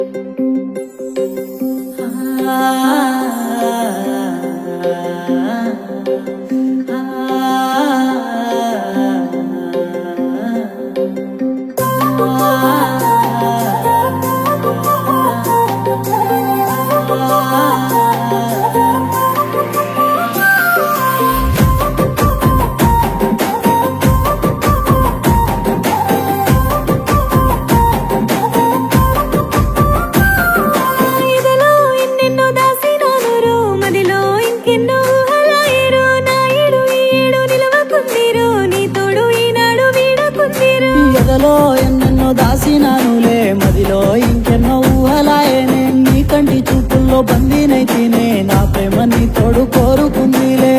ఎదలో ఎన్నెన్నో దాసినానులే మదిలో ఇంకెన్నో ఊహలాయనే నీ కంటి చూపుల్లో బందీనైతేనే నా ప్రేమ నీ తోడు కోరుకుందిలే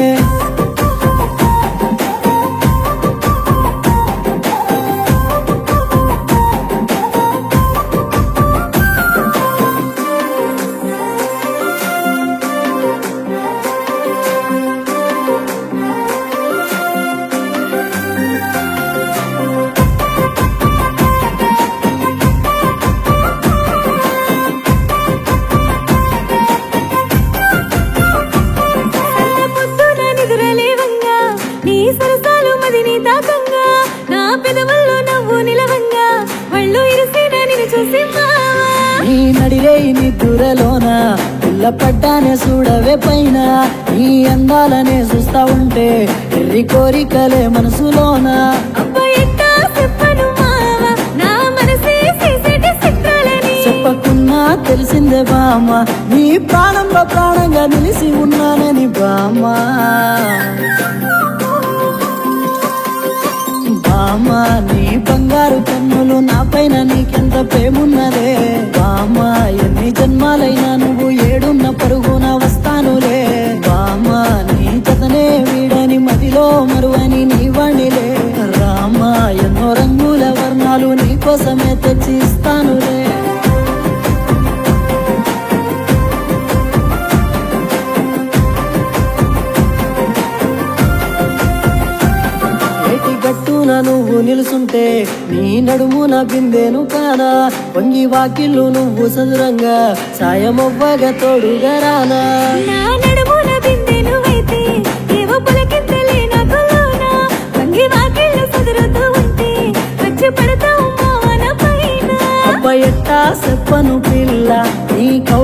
నీ నడిరే నిద్దురలోన పిల్ల పడ్డానే చూడవే పైన నీ అందాలనే చూస్తా ఉంటే ఎర్రి కోరికలే మనసులోన చెప్పకున్నా తెలిసిందే బామ్మ నీ ప్రాణంలో ప్రాణంగా నిలిసి ఉన్నానని బామ్మ బామ్మ నీ బంగారు కన్నులు నా పైన నీకెంత ప్రేమున్నదే బామ్మ ఎన్ని జన్మాలైనా నువ్వు ఏడున్న పరుగున వస్తానులే బామ్మ నీ జతనే వీడని మదిలో మరువని నీ వాణిలే రామ ఎన్నో రంగుల వర్ణాలు నీ కోసమే తెచ్చి ఇస్తానులే గట్టున నువ్వు నిలుసుంటే నీ నడుమున బిందెను కానా వంగి వాకిళ్ళు నువ్వు సదురంగా సాయమవ్వగా తోడుగా రానా అబ్బ ఎట్టా చెప్పను పిల్ల నీ